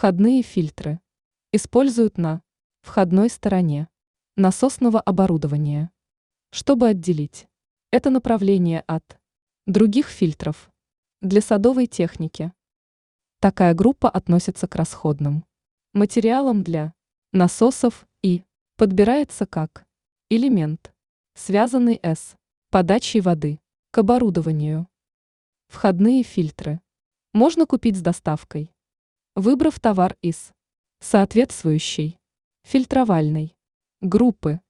Входные фильтры используют на входной стороне насосного оборудования, чтобы отделить это направление от других фильтров для садовой техники. Такая группа относится к расходным материалам для насосов и подбирается как элемент, связанный с подачей воды к оборудованию. Входные фильтры можно купить с доставкой, выбрав товар из соответствующей фильтровальной группы.